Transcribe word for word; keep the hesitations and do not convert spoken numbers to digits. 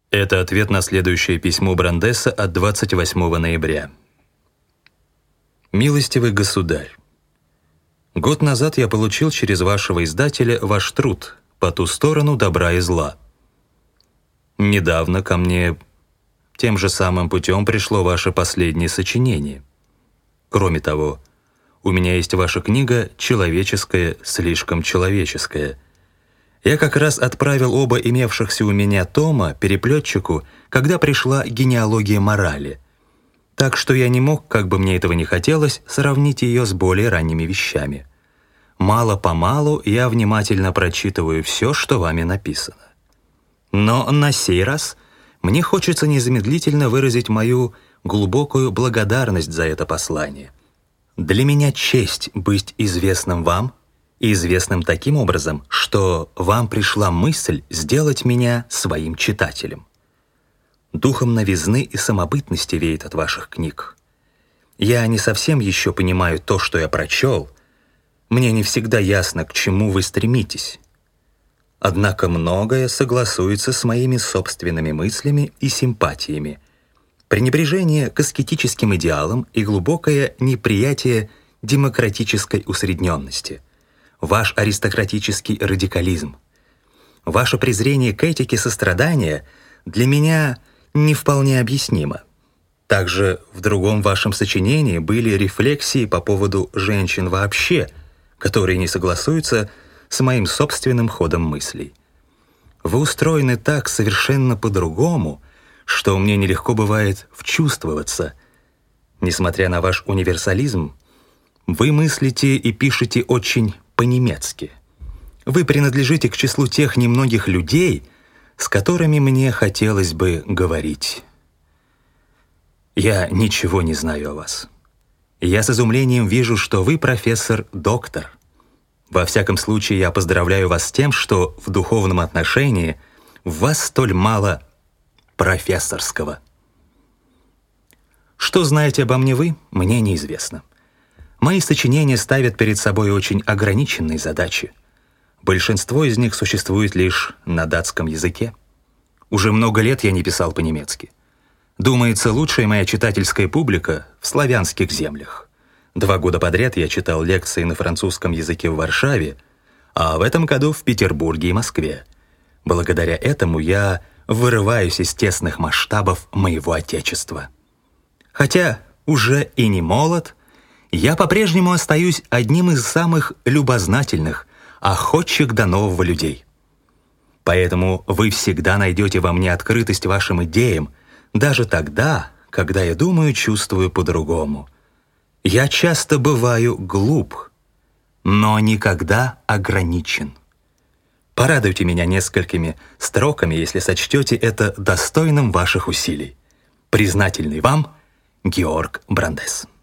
Это ответ на следующее письмо Брандеса от двадцать восьмого ноября. «Милостивый государь, год назад я получил через вашего издателя ваш труд «По ту сторону добра и зла». Недавно ко мне тем же самым путем пришло ваше последнее сочинение. Кроме того, у меня есть ваша книга «Человеческое, слишком человеческое». Я как раз отправил оба имевшихся у меня тома переплетчику, когда пришла генеалогия морали. Так что я не мог, как бы мне этого не хотелось, сравнить ее с более ранними вещами. Мало-помалу я внимательно прочитываю все, что вами написано. Но на сей раз мне хочется незамедлительно выразить мою глубокую благодарность за это послание. Для меня честь быть известным вам, и известным таким образом, что вам пришла мысль сделать меня своим читателем. Духом новизны и самобытности веет от ваших книг. Я не совсем еще понимаю то, что я прочел. Мне не всегда ясно, к чему вы стремитесь. Однако многое согласуется с моими собственными мыслями и симпатиями. Пренебрежение к аскетическим идеалам и глубокое неприятие демократической усредненности. Ваш аристократический радикализм. Ваше презрение к этике сострадания для меня не вполне объяснимо. Также в другом вашем сочинении были рефлексии по поводу женщин вообще, которые не согласуются с моим собственным ходом мыслей. Вы устроены так совершенно по-другому, что мне нелегко бывает вчувствоваться. Несмотря на ваш универсализм, вы мыслите и пишете очень по-немецки. Вы принадлежите к числу тех немногих людей, с которыми мне хотелось бы говорить. Я ничего не знаю о вас. Я с изумлением вижу, что вы профессор-доктор. Во всяком случае, я поздравляю вас с тем, что в духовном отношении в вас столь мало профессорского. Что знаете обо мне вы, мне неизвестно. Мои сочинения ставят перед собой очень ограниченные задачи. Большинство из них существует лишь на датском языке. Уже много лет я не писал по-немецки. Думается, лучшая моя читательская публика в славянских землях. Два года подряд я читал лекции на французском языке в Варшаве, а в этом году в Петербурге и Москве. Благодаря этому я вырываюсь из тесных масштабов моего Отечества. Хотя уже и не молод, я по-прежнему остаюсь одним из самых любознательных, охотчих до нового людей. Поэтому вы всегда найдете во мне открытость вашим идеям, даже тогда, когда я думаю, чувствую по-другому. Я часто бываю глуп, но никогда ограничен. Порадуйте меня несколькими строками, если сочтете это достойным ваших усилий. Признательный вам Георг Брандес.